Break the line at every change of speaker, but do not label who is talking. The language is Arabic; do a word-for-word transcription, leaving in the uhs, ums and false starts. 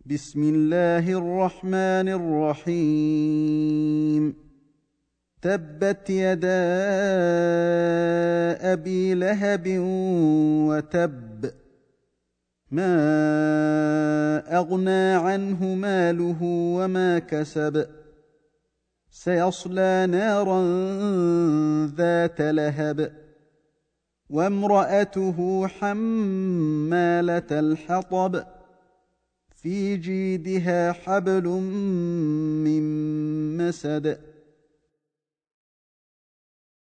بسم الله الرحمن الرحيم. تبت يدا أبي لهب وتب، ما أغنى عنه ماله وما كسب، سيصلى نارا ذات لهب، وامرأته حمالة الحطب، في جيدها حبل من مسد.